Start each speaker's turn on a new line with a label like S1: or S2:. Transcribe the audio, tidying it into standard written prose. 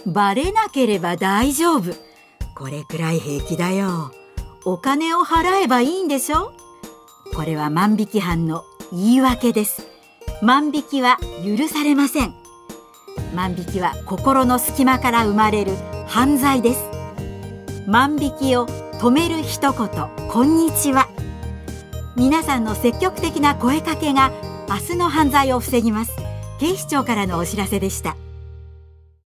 S1: バレなければ大丈夫。これくらい平気だよ。お金を払えばいいんでしょ。これは万引き犯の言い訳です。万引きは許されません。万引きは心の隙間から生まれる犯罪です。万引きを止める一言、こんにちは。皆さんの積極的な声かけが明日の犯罪を防ぎます。警視庁からのお知らせでした。